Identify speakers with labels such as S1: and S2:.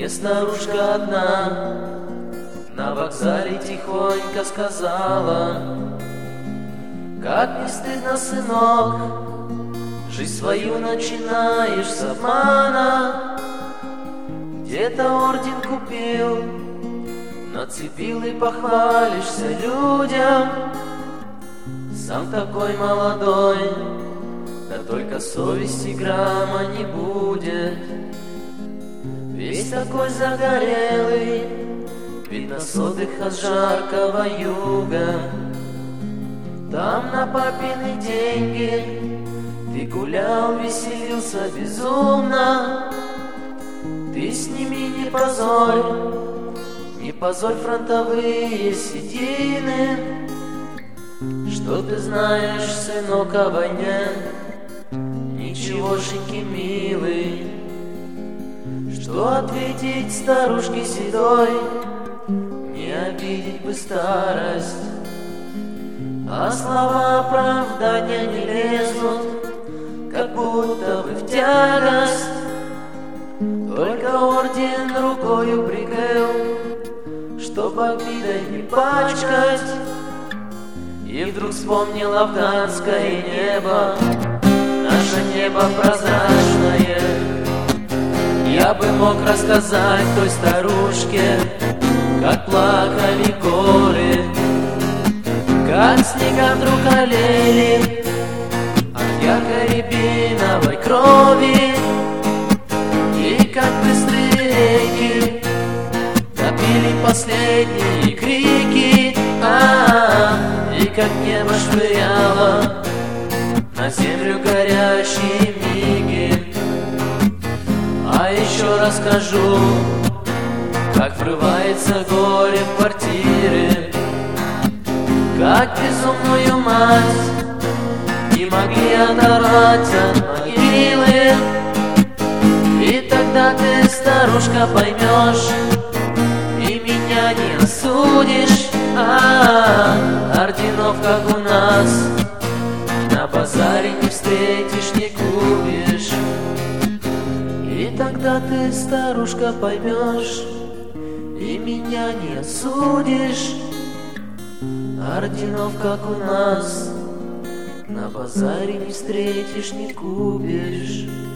S1: Мне старушка одна на вокзале тихонько сказала: как не стыдно, сынок, жизнь свою начинаешь с обмана. Где-то орден купил, нацепил и похвалишься людям. Сам такой молодой, да только совести грамма не будет. Весь такой загорелый, видно с отдыха с жаркого юга. Там на папины деньги ты гулял, веселился безумно. Ты с ними не позорь фронтовые седины. Что ты знаешь, сынок, о войне? Ничегошеньки, милый. Что ответить старушке седой? Не обидеть бы старость, а слова оправдания не лезут, как будто бы в тягость. Только орден рукою прикрыл, чтоб обидой не пачкать. И вдруг вспомнил афганское небо, наше небо прозрачное. Я бы мог рассказать той старушке, как плакали горы, как снега вдруг олели от яркой рябиновой крови. И как быстрые реки топили последние крики, и как небо швыряло на землю горящие миги. А еще расскажу, как врывается горе в квартиры, как безумную мать не могли оторвать от могилы. И тогда ты, старушка, поймешь и меня не осудишь. Орденов, как у нас, на базаре не встретишь, не купишь. И тогда ты, старушка, поймешь и меня не осудишь. Орденов, как у нас, на базаре не встретишь, не купишь.